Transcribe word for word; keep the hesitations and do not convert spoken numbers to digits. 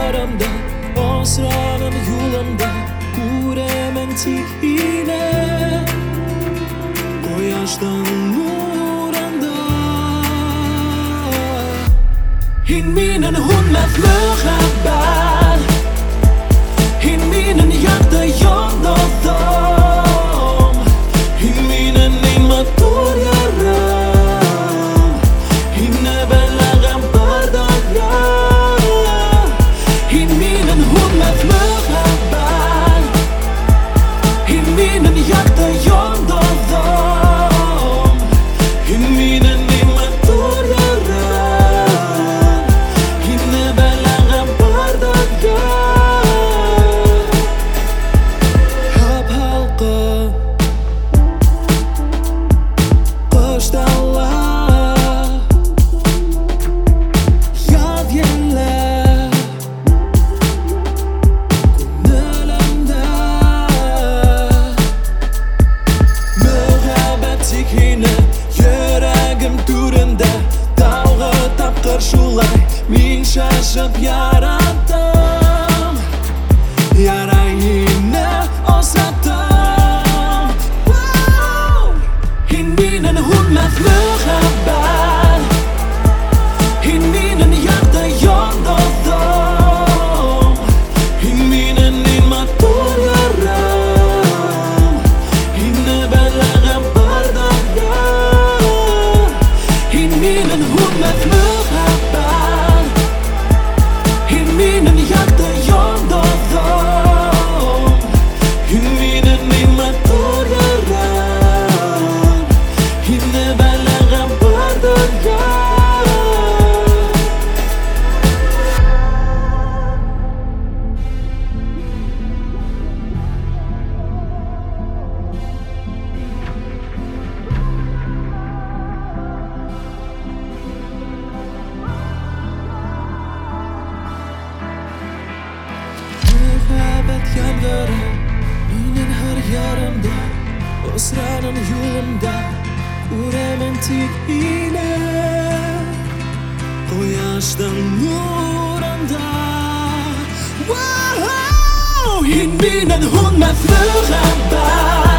yarimda, osronim yo'limda ko'raman tikina quyoshdan nuranda. In meinen honderd muhabbat, in meinen yakta yondodam, in meinen nimatur yaram, in nebelagam bardagya. In meinen honderd muhabbat, in meinen yakta yondodam, in meinen nimatur yaram, in nebelagam bardagya. Hab halqa qoshdallar, yod yillar ko'nglimda. Muhabbat tikina yuragim turinda, dalg'i tapqir shulay men shashib yaratdim, yarangni osatdim. In meinen honderd muhabbat, in meinen yakta yondodam, in meinen nimatur yaram, in nebelagam bardagya. In meinen honderd muhabbat, in meinen yakta yondodam, in meinen nimatur yaram, in nebelagam bardagya. Muhabbat yomg'iri mening har yarimda, osronim yo'limda ko'raman tikina quyoshdan nuranda. In meinen honderd muhabbat,